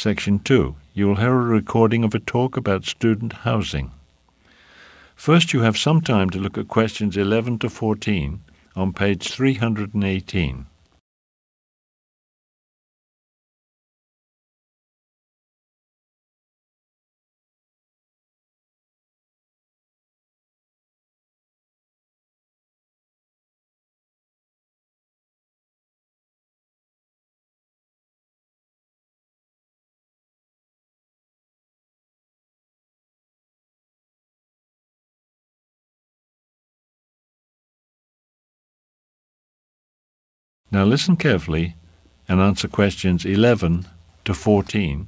Section 2. You will hear a recording of a talk about student housing. First, you have some time to look at questions 11 to 14 on page 318. Now listen carefully and answer questions 11 to 14.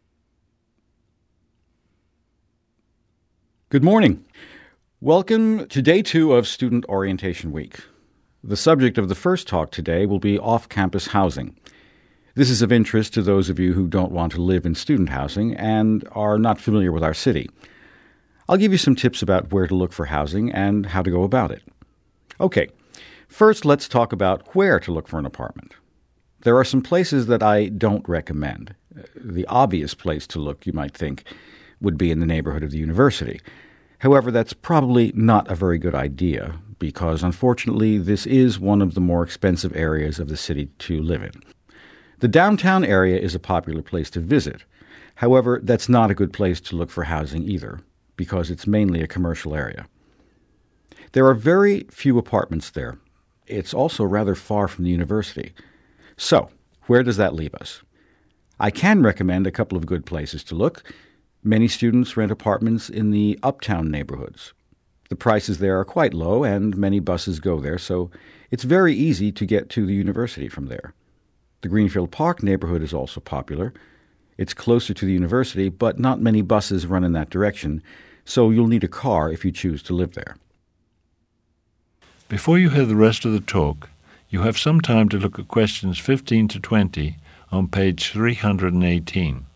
Good morning. Welcome to Day 2 of Student Orientation Week. The subject of the first talk today will be off-campus housing. This is of interest to those of you who don't want to live in student housing and are not familiar with our city. I'll give you some tips about where to look for housing and how to go about it. Okay. First, let's talk about where to look for an apartment. There are some places that I don't recommend. The obvious place to look, you might think, would be in the neighborhood of the university. However, that's probably not a very good idea because, unfortunately, this is one of the more expensive areas of the city to live in. The downtown area is a popular place to visit. However, that's not a good place to look for housing either because it's mainly a commercial area. There are very few apartments there. It's also rather far from the university. So, where does that leave us? I can recommend a couple of good places to look. Many students rent apartments in the uptown neighborhoods. The prices there are quite low, and many buses go there, so it's very easy to get to the university from there. The Greenfield Park neighborhood is also popular. It's closer to the university, but not many buses run in that direction, so you'll need a car if you choose to live there. Before you hear the rest of the talk, you have some time to look at questions 15 to 20 on page 318.